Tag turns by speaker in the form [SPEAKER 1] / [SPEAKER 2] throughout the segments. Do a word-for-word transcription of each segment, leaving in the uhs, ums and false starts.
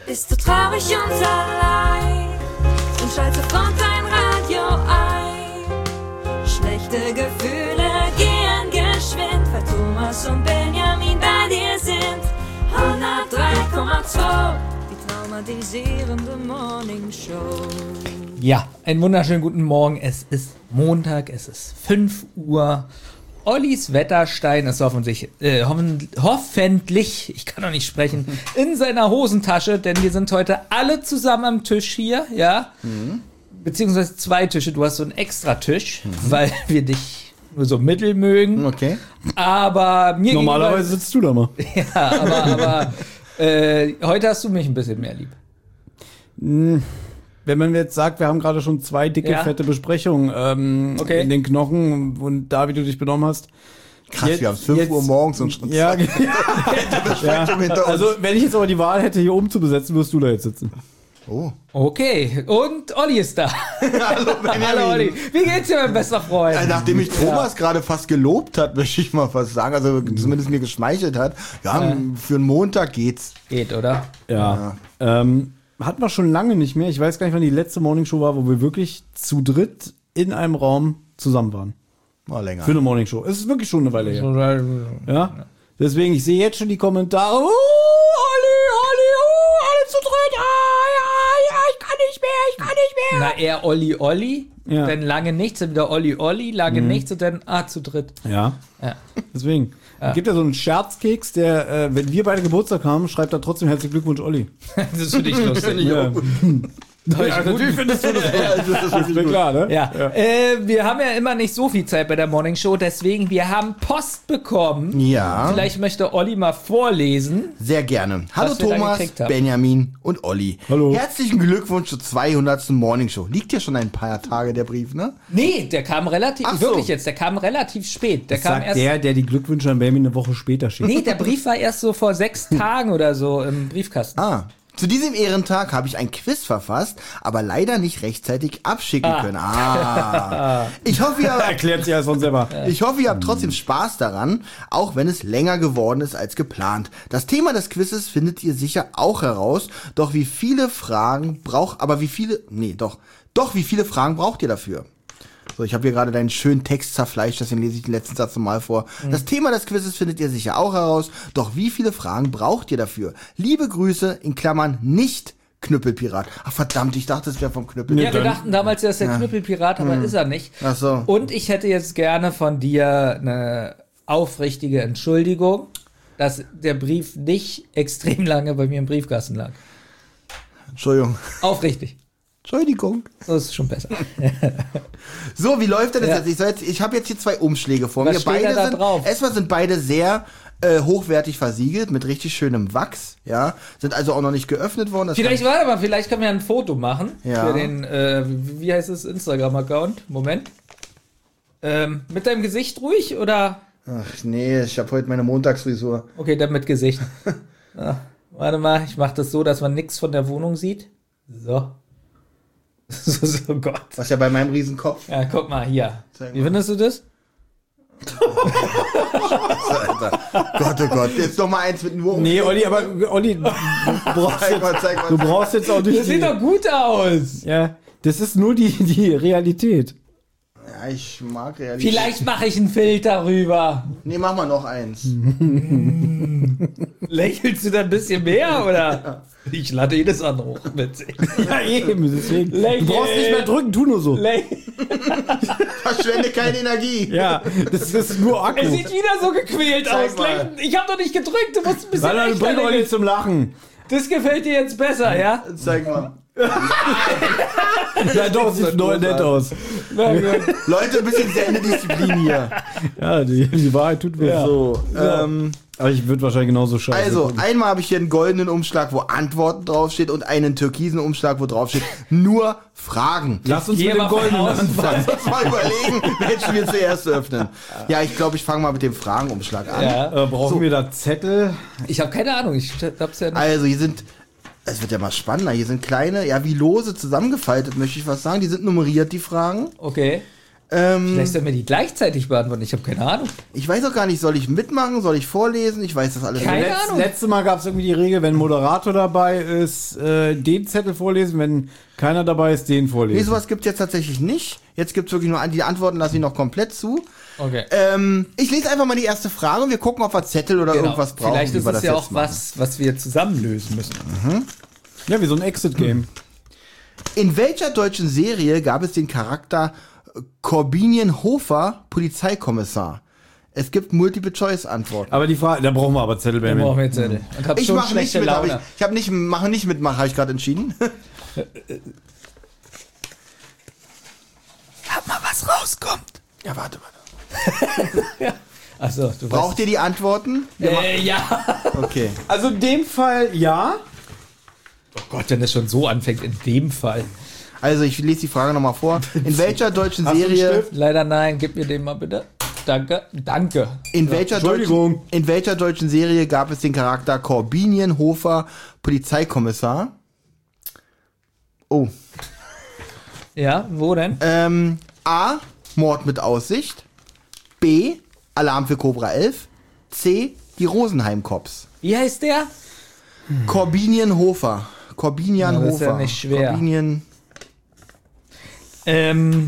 [SPEAKER 1] Bist du traurig und allein? Dann schalte sofort dein Radio ein. Schlechte Gefühle gehen geschwind, weil Thomas und Benjamin bei dir sind. hundertdrei Komma zwei, die traumatisierende Morning Show.
[SPEAKER 2] Ja, einen wunderschönen guten Morgen. Es ist Montag, es ist fünf Uhr. Ollis Wetterstein ist hoffentlich, äh, hoffen, hoffentlich, ich kann noch nicht sprechen, in seiner Hosentasche, denn wir sind heute alle zusammen am Tisch hier, ja, mhm. beziehungsweise zwei Tische, du hast so einen Extra-Tisch, mhm. weil wir dich nur so mittel mögen.
[SPEAKER 3] Okay.
[SPEAKER 2] Aber mir
[SPEAKER 4] Normalerweise sitzt du da mal.
[SPEAKER 2] Ja, aber, aber äh, heute hast du mich ein bisschen mehr lieb.
[SPEAKER 4] Mhm. Wenn man jetzt sagt, wir haben gerade schon zwei dicke, ja. fette Besprechungen ähm, okay. in den Knochen und da, wie du dich benommen hast.
[SPEAKER 3] Krass, jetzt, wir haben fünf Uhr morgens und schon
[SPEAKER 4] ja, ja. ja. Also, wenn ich jetzt aber die Wahl hätte, hier oben zu besetzen, wirst du da jetzt sitzen.
[SPEAKER 3] Oh.
[SPEAKER 2] Okay, und Olli ist da.
[SPEAKER 3] Hallo,
[SPEAKER 2] Hallo Olli. Wie geht's dir, mein bester Freund?
[SPEAKER 3] Ja, nachdem mich Thomas ja. gerade fast gelobt hat, möchte ich mal fast sagen, also zumindest mir geschmeichelt hat, ja, äh. für einen Montag geht's.
[SPEAKER 2] Geht, oder?
[SPEAKER 4] Ja. ja. Ähm, hatten wir schon lange nicht mehr. Ich weiß gar nicht, wann die letzte Morningshow war, wo wir wirklich zu dritt in einem Raum zusammen waren.
[SPEAKER 3] Mal länger.
[SPEAKER 4] Für eine Morningshow. Es ist wirklich schon eine Weile her. Ja? Deswegen, ich sehe jetzt schon die Kommentare. Oh, Olli, Olli, oh, alle zu dritt. Ah, ja, ja, ich kann nicht mehr, ich kann nicht mehr.
[SPEAKER 2] Na, eher Olli, Olli. Ja. Dann lange nichts, dann wieder Olli, Olli, lange mhm. nichts und dann, ah, zu dritt.
[SPEAKER 4] Ja. ja. Deswegen. Ja. Es gibt ja so einen Scherzkeks, der, äh, wenn wir beide Geburtstag haben, schreibt er trotzdem herzlichen Glückwunsch, Olli.
[SPEAKER 2] Das ist für dich lustig.
[SPEAKER 4] Ja. Ja, natürlich findest du das gut. Ja, das, das ist mir klar, ne?
[SPEAKER 2] Ja. ja. Äh, wir haben ja immer nicht so viel Zeit bei der Morning Show, deswegen, wir haben Post bekommen.
[SPEAKER 3] Ja.
[SPEAKER 2] Vielleicht möchte Olli mal vorlesen.
[SPEAKER 3] Sehr gerne. Hallo Thomas, Benjamin und Olli.
[SPEAKER 4] Hallo.
[SPEAKER 3] Herzlichen Glückwunsch zur zweihundertsten Morning Show. Liegt ja schon ein paar Tage der Brief, ne?
[SPEAKER 2] Nee, der kam relativ, so. wirklich jetzt, der kam relativ spät. Der
[SPEAKER 4] das
[SPEAKER 2] kam
[SPEAKER 4] sagt
[SPEAKER 2] erst
[SPEAKER 4] der, der die Glückwünsche an Benjamin eine Woche später schickt.
[SPEAKER 2] Nee, der Brief war erst so vor sechs Tagen oder so im Briefkasten.
[SPEAKER 3] Ah. Zu diesem Ehrentag habe ich ein Quiz verfasst, aber leider nicht rechtzeitig abschicken ah. können. Ah. Ich hoffe, ihr
[SPEAKER 4] erklärt sich ja von selber.
[SPEAKER 3] Ich hoffe, ihr habt trotzdem Spaß daran, auch wenn es länger geworden ist als geplant. Das Thema des Quizzes findet ihr sicher auch heraus, doch wie viele Fragen braucht, aber wie viele, nee, doch, doch wie viele Fragen braucht ihr dafür? So, ich habe hier gerade deinen schönen Text zerfleischt, deswegen lese ich den letzten Satz nochmal vor. Mhm. Das Thema des Quizzes findet ihr sicher auch heraus, doch wie viele Fragen braucht ihr dafür? Liebe Grüße, in Klammern nicht Knüppelpirat. Ach verdammt, ich dachte, es wäre vom Knüppelpirat.
[SPEAKER 2] Ja, wir dachten damals, er ist der ja. Knüppelpirat, aber mhm. ist er nicht.
[SPEAKER 3] Ach so.
[SPEAKER 2] Und ich hätte jetzt gerne von dir eine aufrichtige Entschuldigung, dass der Brief nicht extrem lange bei mir im Briefkasten lag.
[SPEAKER 3] Entschuldigung.
[SPEAKER 2] Aufrichtig.
[SPEAKER 3] Entschuldigung.
[SPEAKER 2] Das ist schon besser.
[SPEAKER 3] So, wie läuft denn das
[SPEAKER 2] ja.
[SPEAKER 3] jetzt? Ich, soll jetzt, ich habe jetzt hier zwei Umschläge vor
[SPEAKER 2] Was
[SPEAKER 3] mir.
[SPEAKER 2] Steht
[SPEAKER 3] Beide
[SPEAKER 2] da
[SPEAKER 3] sind,
[SPEAKER 2] drauf?
[SPEAKER 3] erstmal sind beide sehr äh, hochwertig versiegelt mit richtig schönem Wachs. Ja, sind also auch noch nicht geöffnet worden. Das
[SPEAKER 2] vielleicht, warte mal, vielleicht können wir ein Foto machen
[SPEAKER 3] ja.
[SPEAKER 2] für den, äh, wie heißt es, Instagram-Account? Moment. Ähm, mit deinem Gesicht ruhig oder?
[SPEAKER 3] Ach nee, ich habe heute meine Montagsfrisur.
[SPEAKER 2] Okay, dann mit Gesicht. ah, warte mal, ich mache das so, dass man nichts von der Wohnung sieht. So. So, so Gott.
[SPEAKER 3] Was ja bei meinem Riesenkopf.
[SPEAKER 2] Ja, guck mal, hier. Wie findest du das?
[SPEAKER 3] Alter. Gott, oh Gott. Jetzt noch mal eins mit dem Wurm.
[SPEAKER 4] Nee, Olli, aber Olli, du brauchst,
[SPEAKER 3] zeig mal, zeig mal.
[SPEAKER 4] Du brauchst jetzt auch nicht.
[SPEAKER 2] Das sieht doch gut aus.
[SPEAKER 4] Ja, das ist nur die, die Realität.
[SPEAKER 3] Ja, ich mag Realität.
[SPEAKER 2] Vielleicht mache ich einen Filter rüber.
[SPEAKER 3] Nee, mach mal noch eins.
[SPEAKER 2] Lächelst du da ein bisschen mehr, oder? Ja. Ich lade jedes andere hoch. Witzig.
[SPEAKER 4] Ja, eben. Deswegen. Du brauchst nicht mehr drücken, tu nur so.
[SPEAKER 3] Verschwende keine Energie.
[SPEAKER 4] Ja, das ist nur Akku.
[SPEAKER 2] Er sieht wieder so gequält
[SPEAKER 3] Zeig
[SPEAKER 2] aus.
[SPEAKER 3] mal.
[SPEAKER 2] Ich habe doch nicht gedrückt, du musst ein bisschen
[SPEAKER 4] Weil dann bringt Olli zum Lachen.
[SPEAKER 2] Das gefällt dir jetzt besser, ja?
[SPEAKER 3] Zeig mal.
[SPEAKER 4] Ja, doch, sieht neu nett aus.
[SPEAKER 3] Leute, ein bisschen Sendedisziplin hier.
[SPEAKER 4] Ja, die, die Wahrheit tut weh.
[SPEAKER 3] Ja. So, ähm,
[SPEAKER 4] aber ich würde wahrscheinlich genauso scheiße.
[SPEAKER 3] Also, einmal habe ich hier einen goldenen Umschlag, wo Antworten draufsteht und einen türkisen Umschlag, wo draufsteht nur Fragen.
[SPEAKER 4] Lass uns mit dem goldenen anfangen.
[SPEAKER 3] Lass uns mal überlegen, welchen wir zuerst öffnen. Ja, ich glaube, ich fange mal mit dem Fragenumschlag an.
[SPEAKER 4] Ja. Äh, brauchen
[SPEAKER 3] so.
[SPEAKER 4] wir da Zettel?
[SPEAKER 2] Ich habe keine Ahnung, ich hab's ja nicht.
[SPEAKER 3] Also, hier sind... Es wird ja mal spannender. Hier sind kleine, ja, wie Lose zusammengefaltet, möchte ich was sagen. Die sind nummeriert, die Fragen.
[SPEAKER 2] Okay.
[SPEAKER 3] Ähm,
[SPEAKER 2] Vielleicht sollen wir die gleichzeitig beantworten. Ich habe keine Ahnung.
[SPEAKER 3] ich weiß auch gar nicht, soll ich mitmachen, soll ich vorlesen? Ich weiß das alles
[SPEAKER 2] Keine
[SPEAKER 3] nicht.
[SPEAKER 2] Ahnung.
[SPEAKER 4] Letz, letztes Mal gab es irgendwie die Regel, wenn ein Moderator dabei ist, äh, den Zettel vorlesen, wenn keiner dabei ist, den vorlesen.
[SPEAKER 3] Nee, sowas gibt es jetzt tatsächlich nicht. Jetzt gibt es wirklich nur an- die Antworten, lasse ich noch komplett zu.
[SPEAKER 2] Okay.
[SPEAKER 3] Ähm, ich lese einfach mal die erste Frage und wir gucken, ob wir Zettel oder irgendwas brauchen.
[SPEAKER 2] Vielleicht
[SPEAKER 3] wie
[SPEAKER 2] ist
[SPEAKER 3] wir
[SPEAKER 2] es
[SPEAKER 3] das
[SPEAKER 2] ja
[SPEAKER 3] jetzt
[SPEAKER 2] auch
[SPEAKER 3] machen.
[SPEAKER 2] was, was wir zusammen lösen müssen.
[SPEAKER 4] Ja, wie so ein Exit-Game.
[SPEAKER 3] In welcher deutschen Serie gab es den Charakter Corbinian-Hofer, Polizeikommissar? Es gibt Multiple-Choice-Antworten.
[SPEAKER 4] Aber die Frage, da brauchen wir aber Zettel,
[SPEAKER 2] Dann brauchen wir
[SPEAKER 4] Benjamin.
[SPEAKER 2] jetzt Zettel. Und hab
[SPEAKER 3] Ich
[SPEAKER 2] schon
[SPEAKER 3] mache nicht
[SPEAKER 2] schlechte
[SPEAKER 3] mit, hab ich,
[SPEAKER 2] Laune.
[SPEAKER 3] ich habe nicht, mache nicht mitmachen, habe ich gerade entschieden.
[SPEAKER 2] Hab mal, was rauskommt.
[SPEAKER 3] Ja, warte, warte.
[SPEAKER 2] Achso, du
[SPEAKER 3] Braucht ihr die Antworten? Wir
[SPEAKER 2] weißt. Äh, ja.
[SPEAKER 3] machen- Okay.
[SPEAKER 4] Also in dem Fall ja.
[SPEAKER 2] Oh Gott, wenn das schon so anfängt, in dem Fall.
[SPEAKER 3] Also ich lese die Frage nochmal vor. In welcher deutschen
[SPEAKER 4] Hast du einen
[SPEAKER 3] Serie,
[SPEAKER 4] Stift?
[SPEAKER 2] Leider nein, gib mir den mal bitte. Danke, danke.
[SPEAKER 3] in welcher deutschen,
[SPEAKER 4] Entschuldigung.
[SPEAKER 3] in welcher deutschen Serie gab es den Charakter Corbinian-Hofer, Polizeikommissar? Oh.
[SPEAKER 2] Ja, wo denn?
[SPEAKER 3] Ähm, A. Mord mit Aussicht. B. Alarm für Cobra elf. C. Die Rosenheim-Cops.
[SPEAKER 2] Wie heißt der?
[SPEAKER 3] Corbinian-Hofer. Corbinian-Hofer.
[SPEAKER 2] Ja, das ist ja nicht schwer.
[SPEAKER 3] Corbinian.
[SPEAKER 2] Ähm,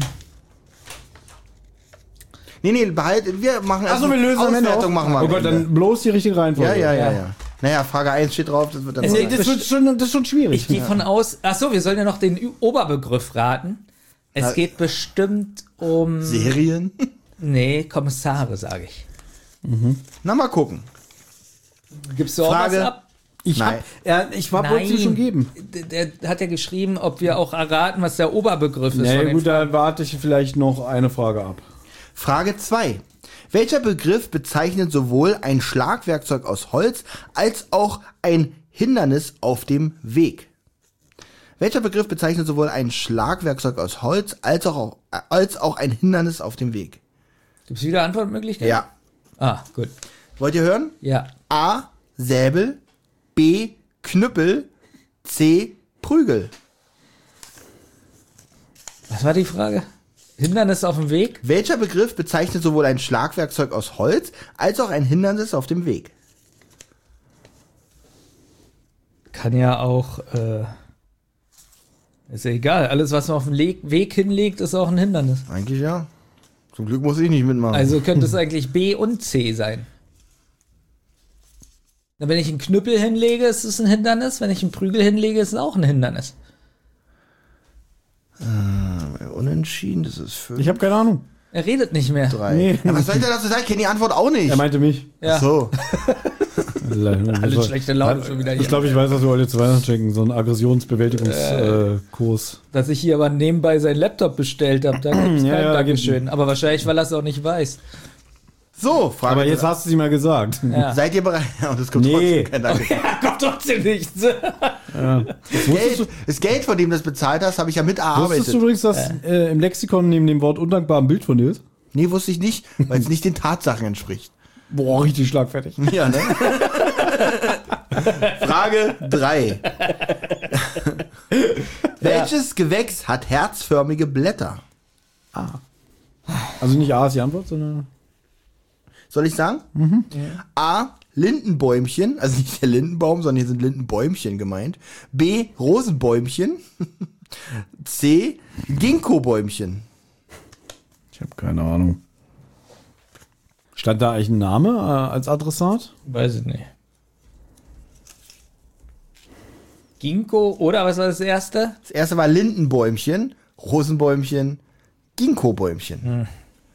[SPEAKER 3] Nee, nee, behalten. Wir machen erst
[SPEAKER 4] Achso, wir lösen am Ende
[SPEAKER 3] Auswertung
[SPEAKER 4] auf.
[SPEAKER 3] machen wir.
[SPEAKER 4] Oh
[SPEAKER 3] am
[SPEAKER 4] Gott,
[SPEAKER 3] Ende.
[SPEAKER 4] dann bloß die richtige Reihenfolge.
[SPEAKER 3] Ja, ja, ja,
[SPEAKER 2] Ja.
[SPEAKER 3] ja. Naja, Frage eins steht drauf, das wird dann.
[SPEAKER 2] Es
[SPEAKER 3] noch-
[SPEAKER 2] geht-
[SPEAKER 4] Das, wird schon, das ist schon schwierig.
[SPEAKER 2] ich gehe von aus. Achso, wir sollen ja noch den Ü- Oberbegriff raten. Es
[SPEAKER 3] Ja.
[SPEAKER 2] geht bestimmt um.
[SPEAKER 3] Serien?
[SPEAKER 2] Nee, Kommissare, sage ich.
[SPEAKER 3] Na, mal gucken.
[SPEAKER 2] Gibst du auch
[SPEAKER 3] Frage-
[SPEAKER 2] was ab?
[SPEAKER 4] Ich
[SPEAKER 3] Nein.
[SPEAKER 4] hab, ja, ich war, wollte es schon geben.
[SPEAKER 2] Der, der hat ja geschrieben, ob wir auch erraten, was der Oberbegriff ist.
[SPEAKER 4] Na
[SPEAKER 2] von
[SPEAKER 4] ja,
[SPEAKER 2] den
[SPEAKER 4] gut, da warte ich vielleicht noch eine Frage ab.
[SPEAKER 3] Frage zwei. Welcher Begriff bezeichnet sowohl ein Schlagwerkzeug aus Holz als auch ein Hindernis auf dem Weg? Welcher Begriff bezeichnet sowohl ein Schlagwerkzeug aus Holz als auch, als auch ein Hindernis auf dem Weg?
[SPEAKER 2] Gibt es wieder Antwortmöglichkeiten?
[SPEAKER 3] Ja.
[SPEAKER 2] Ah, gut.
[SPEAKER 3] Wollt ihr hören?
[SPEAKER 2] Ja.
[SPEAKER 3] A. Säbel. B. Knüppel. C. Prügel.
[SPEAKER 2] Was war die Frage? Hindernis auf dem Weg?
[SPEAKER 3] Welcher Begriff bezeichnet sowohl ein Schlagwerkzeug aus Holz als auch ein Hindernis auf dem Weg?
[SPEAKER 2] Kann ja auch, äh, ist ja egal. Alles, was man auf dem Le Weg hinlegt, ist auch ein Hindernis.
[SPEAKER 3] Eigentlich ja. Zum Glück muss ich nicht mitmachen.
[SPEAKER 2] Also könnte es eigentlich B und C sein. Na, wenn ich einen Knüppel hinlege, ist es ein Hindernis. Wenn ich einen Prügel hinlege, ist es auch ein Hindernis.
[SPEAKER 3] Unentschieden, das ist fünf.
[SPEAKER 4] Ich habe keine Ahnung.
[SPEAKER 2] Er redet nicht mehr.
[SPEAKER 3] drei.
[SPEAKER 4] Nee.
[SPEAKER 3] Ja, was soll ich denn dazu sagen? Ich kenne die Antwort auch nicht.
[SPEAKER 4] Er meinte mich.
[SPEAKER 2] Ja.
[SPEAKER 3] Ach so.
[SPEAKER 2] Alle schlechte Laune schon wieder hier.
[SPEAKER 4] Ich glaube, ich weiß, was wir heute zu Weihnachten schenken. So einen Aggressionsbewältigungskurs. Äh, Kurs.
[SPEAKER 2] Dass ich hier aber nebenbei seinen Laptop bestellt habe. Da gibt es
[SPEAKER 4] Ja,
[SPEAKER 2] kein
[SPEAKER 4] ja,
[SPEAKER 2] Dankeschön. Aber wahrscheinlich, weil er es auch nicht weiß.
[SPEAKER 3] So, Frage.
[SPEAKER 4] Aber jetzt hast du sie mal gesagt.
[SPEAKER 2] Ja.
[SPEAKER 3] Seid ihr bereit? Ja, und es kommt
[SPEAKER 4] Nee.
[SPEAKER 3] trotzdem kein Danke.
[SPEAKER 2] Ja, kommt trotzdem nichts.
[SPEAKER 3] Geld, das Geld, von dem du das bezahlt hast, habe ich ja
[SPEAKER 4] Wusstest
[SPEAKER 3] miterarbeitet.
[SPEAKER 4] du übrigens, dass äh, im Lexikon neben dem Wort undankbar ein Bild von dir ist?
[SPEAKER 3] Nee, wusste ich nicht, weil es nicht den Tatsachen entspricht.
[SPEAKER 4] Boah, richtig schlagfertig.
[SPEAKER 3] Ja, ne? Frage drei. Welches Gewächs hat herzförmige Blätter?
[SPEAKER 4] Also nicht A ist die Antwort, sondern...
[SPEAKER 3] Soll ich sagen? A. Lindenbäumchen, also nicht der Lindenbaum, sondern hier sind Lindenbäumchen gemeint. B. Rosenbäumchen. C. Ginkgobäumchen.
[SPEAKER 4] Ich habe keine Ahnung. Stand da eigentlich ein Name äh, als Adressat?
[SPEAKER 2] Weiß ich nicht. Ginkgo oder was war das erste?
[SPEAKER 3] Das erste war Lindenbäumchen, Rosenbäumchen, Ginkgobäumchen.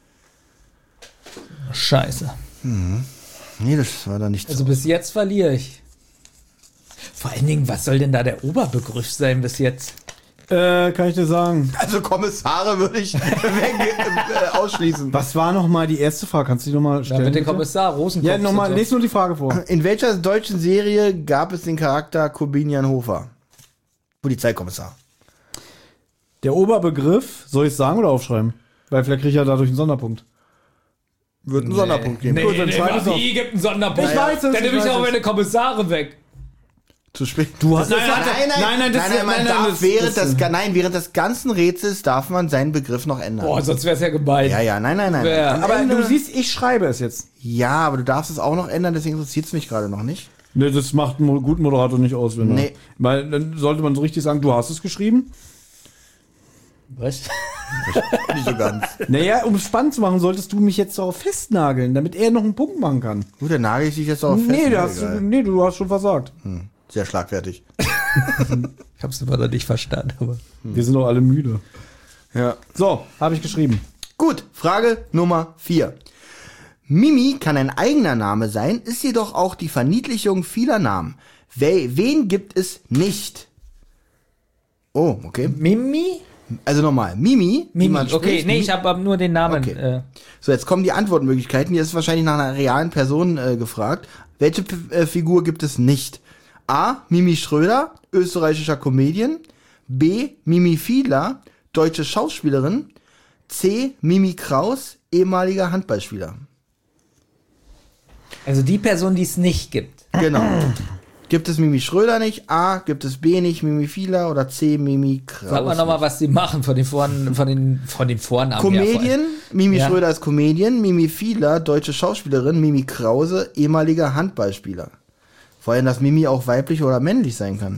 [SPEAKER 2] Scheiße.
[SPEAKER 3] Nee, das war da nicht
[SPEAKER 2] Also
[SPEAKER 3] so.
[SPEAKER 2] bis jetzt verliere ich. Vor allen Dingen, was soll denn da der Oberbegriff sein bis jetzt?
[SPEAKER 4] Äh, kann ich dir sagen.
[SPEAKER 3] Also Kommissare würde ich weg, äh, ausschließen.
[SPEAKER 4] Was war nochmal die erste Frage? Kannst du die nochmal
[SPEAKER 2] Da
[SPEAKER 4] stellen?
[SPEAKER 2] mit dem
[SPEAKER 4] bitte?
[SPEAKER 2] Kommissar Rosenkopf.
[SPEAKER 4] Ja, nochmal,
[SPEAKER 2] und so.
[SPEAKER 4] lese nur die Frage vor.
[SPEAKER 3] In welcher deutschen Serie gab es den Charakter Corbinian Hofer? Polizeikommissar.
[SPEAKER 4] Der Oberbegriff, soll ich es sagen oder aufschreiben? Weil vielleicht kriege ich ja dadurch einen Sonderpunkt.
[SPEAKER 3] Wird einen Sonderpunkt geben.
[SPEAKER 2] Nee,
[SPEAKER 4] Gut, dann
[SPEAKER 2] nee,
[SPEAKER 4] schreib es
[SPEAKER 2] nee,
[SPEAKER 4] auf.
[SPEAKER 2] gibt einen Sonderpunkt.
[SPEAKER 4] Ich weiß es,
[SPEAKER 2] Dann
[SPEAKER 4] ich
[SPEAKER 2] nehme ich
[SPEAKER 4] weiß
[SPEAKER 2] auch
[SPEAKER 4] es.
[SPEAKER 2] meine Kommissare weg.
[SPEAKER 3] Zu spät.
[SPEAKER 4] Du hast-
[SPEAKER 3] Das
[SPEAKER 4] nein,
[SPEAKER 3] ist-
[SPEAKER 4] nein,
[SPEAKER 3] nein, nein,
[SPEAKER 4] nein, nein, das-
[SPEAKER 3] nein, nein, man
[SPEAKER 4] nein, nein,
[SPEAKER 3] darf
[SPEAKER 4] das-
[SPEAKER 3] während
[SPEAKER 4] das-
[SPEAKER 3] des, nein, während des ganzen Rätsels darf man seinen Begriff noch ändern.
[SPEAKER 2] Boah, sonst wäre es ja gemein.
[SPEAKER 3] Ja, ja, nein, nein, nein.
[SPEAKER 2] Ja,
[SPEAKER 3] Am
[SPEAKER 4] Aber
[SPEAKER 3] Ende-
[SPEAKER 4] du siehst, ich schreibe es jetzt.
[SPEAKER 3] ja, aber du darfst es auch noch ändern, deswegen interessiert es mich gerade noch nicht.
[SPEAKER 4] Ne, das macht einen guten Moderator nicht aus, wenn er-
[SPEAKER 3] Nee.
[SPEAKER 4] Weil dann sollte man so richtig sagen, du hast es geschrieben.
[SPEAKER 2] Was?
[SPEAKER 3] Nicht so ganz.
[SPEAKER 4] Naja, um es spannend zu machen, solltest du mich jetzt darauf festnageln, damit er noch einen Punkt machen kann.
[SPEAKER 3] Gut, dann nagel ich dich jetzt auch fest.
[SPEAKER 4] Nee, du
[SPEAKER 3] Ja,
[SPEAKER 4] hast,
[SPEAKER 3] egal.
[SPEAKER 4] nee, du hast schon versagt.
[SPEAKER 3] Hm, sehr schlagfertig.
[SPEAKER 2] Ich hab's immer noch nicht verstanden, aber.
[SPEAKER 4] Wir sind doch alle müde.
[SPEAKER 3] Ja.
[SPEAKER 4] So, habe ich geschrieben.
[SPEAKER 3] Gut, Frage Nummer vier. Mimi kann ein eigener Name sein, ist jedoch auch die Verniedlichung vieler Namen. We wen gibt es nicht? Oh, okay.
[SPEAKER 2] Mimi?
[SPEAKER 3] Also nochmal, Mimi. wie
[SPEAKER 2] Mimi,
[SPEAKER 3] man
[SPEAKER 2] okay,
[SPEAKER 3] spricht,
[SPEAKER 2] nee,
[SPEAKER 3] Mi-
[SPEAKER 2] ich habe nur den Namen.
[SPEAKER 3] Okay.
[SPEAKER 2] Äh,
[SPEAKER 3] So, jetzt kommen die Antwortmöglichkeiten. Hier ist wahrscheinlich nach einer realen Person äh, gefragt. Welche P äh, Figur gibt es nicht? A. Mimi Schröder, österreichischer Comedian. B. Mimi Fiedler, deutsche Schauspielerin. C. Mimi Kraus, ehemaliger Handballspieler.
[SPEAKER 2] also die Person, die es nicht gibt.
[SPEAKER 3] Genau. Gibt es Mimi Schröder nicht? A. Gibt es B nicht? Mimi Fiedler oder C. Mimi Kraus?
[SPEAKER 2] Sag mal nochmal,
[SPEAKER 3] nicht?
[SPEAKER 2] was die machen von den, Vor von den, von den Vornamen. her.
[SPEAKER 3] Comedian, Mimi
[SPEAKER 2] Ja.
[SPEAKER 3] Schröder ist Comedian, Mimi Fiedler, deutsche Schauspielerin, Mimi Krause, ehemaliger Handballspieler. Vor allem, dass Mimi auch weiblich oder männlich sein kann.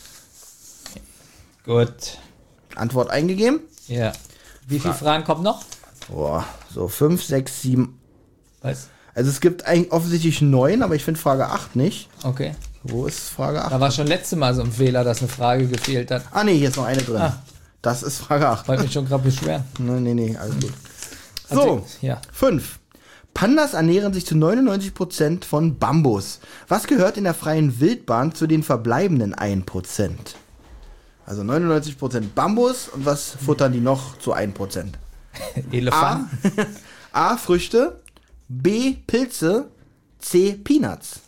[SPEAKER 2] Gut.
[SPEAKER 3] Antwort eingegeben?
[SPEAKER 2] Ja. Wie viele Fragen kommen noch?
[SPEAKER 3] Boah, so fünf, sechs, sieben.
[SPEAKER 2] Was?
[SPEAKER 3] Also es gibt eigentlich offensichtlich neun, aber ich finde Frage acht nicht.
[SPEAKER 2] Okay.
[SPEAKER 3] Wo ist Frage acht?
[SPEAKER 2] Da war schon letztes Mal so ein Fehler, dass eine Frage gefehlt hat.
[SPEAKER 3] Ah nee, hier ist noch eine drin.
[SPEAKER 2] Ah.
[SPEAKER 3] Das ist Frage acht.
[SPEAKER 2] Wollte mich schon gerade beschweren.
[SPEAKER 3] Nee, nee, nee, alles gut.
[SPEAKER 2] Also,
[SPEAKER 3] So,
[SPEAKER 2] ja.
[SPEAKER 3] fünf. Pandas ernähren sich zu neunundneunzig Prozent von Bambus. Was gehört in der freien Wildbahn zu den verbleibenden ein Prozent? Also neunundneunzig Prozent Bambus und was futtern die noch zu ein Prozent? A.
[SPEAKER 2] Elefant.
[SPEAKER 3] A. Früchte. B. Pilze. C. Peanuts.